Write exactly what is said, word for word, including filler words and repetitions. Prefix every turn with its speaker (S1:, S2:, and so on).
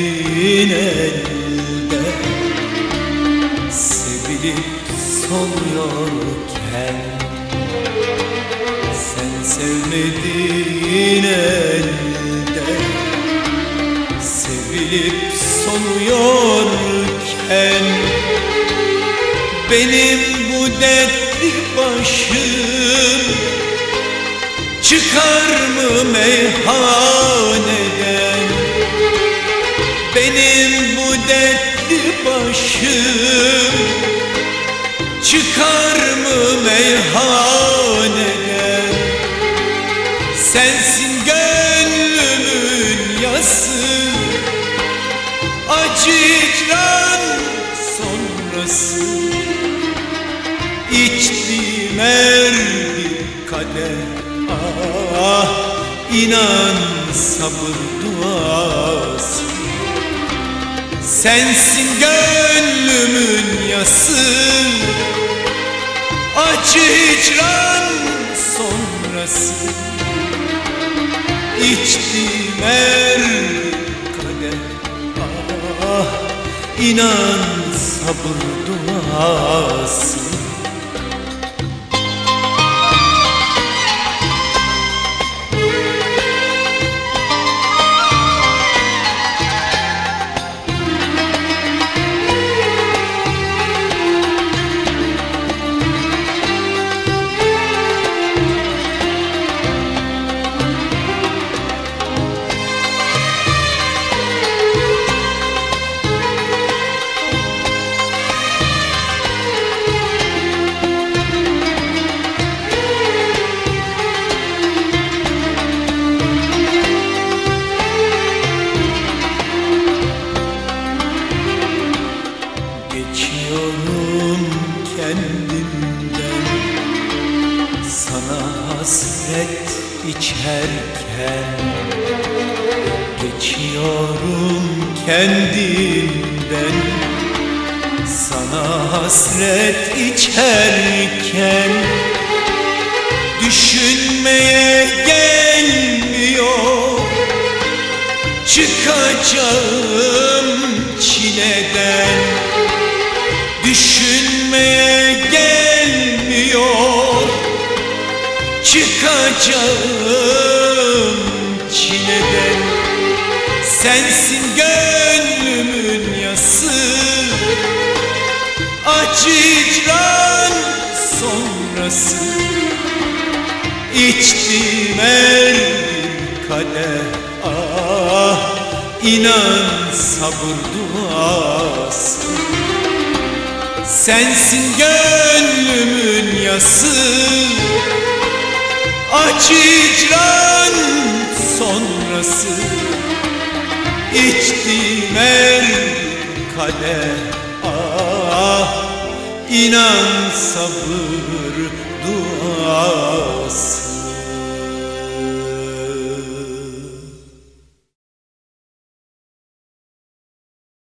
S1: sevmedin elde, sevilip soluyorken. Sen sevmedin elde, sevilip soluyorken. Benim bu dertli başım çıkar mı meyhaneden? Benim bu dertli başım çıkar mı meyhaneden? Sensin gönlümün yası, acı icran sonrası. İçtiğim her bir kadeh, ah inan sabır duası. Sensin gönlümün yası, acı hicran sonrası. İçtiğim her kadeh, ah inan sabır duası. Geçiyorum kendimden, sana hasret içerken. Geçiyorum kendimden, sana hasret içerken. Düşünmeye gelmiyor çıkacağım çileden. Düşünmeye gelmiyor çıkacağım çileden. Sensin gönlümün yası, acı icran sonrası. İçtiğim her bir kadeh, ah inan sabır duası. Sensin gönlümün yası, acı icran sonrası. İçtiğim her kadeh, ah inan sabır duası.